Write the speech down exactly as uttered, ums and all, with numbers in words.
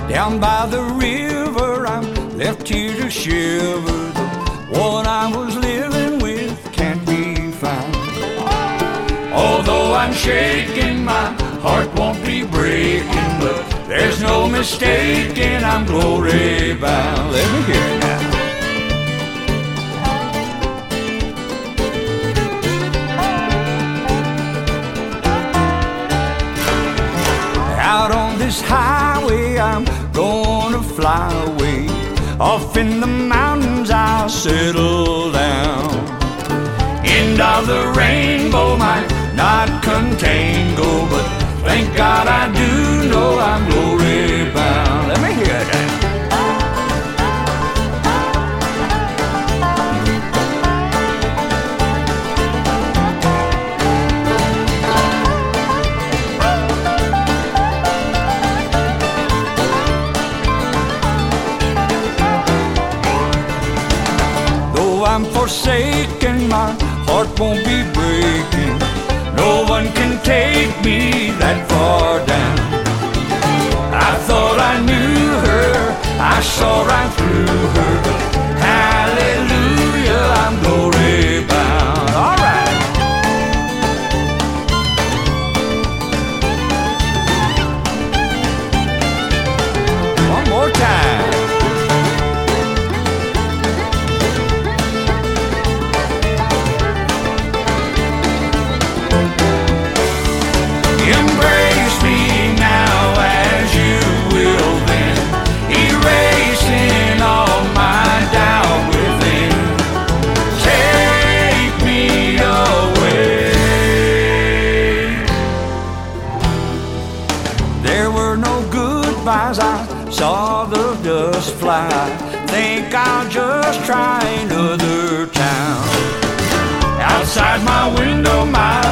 Down by the river, I'm left here to shiver. The one I was living with can't be found. Although I'm shaking, my heart won't be breaking, but there's no mistaking I'm glory bound. Let me hear it now. Out on this highway, I'm gonna fly away. Off in the mountains, I'll settle down. End of the rainbow might not contain gold, but thank God I do know I'm glory bound. Let me hear that. I'm forsaken, my heart won't be breaking. No one can take me that far down. I thought I knew her, I saw right through her, but hallelujah, I'm glory bound. All right. One more time. Embrace me now as you will then, erasing all my doubt within. Take me away. There were no goodbyes, I saw the dust fly. Think I'll just try another town. Outside my window, my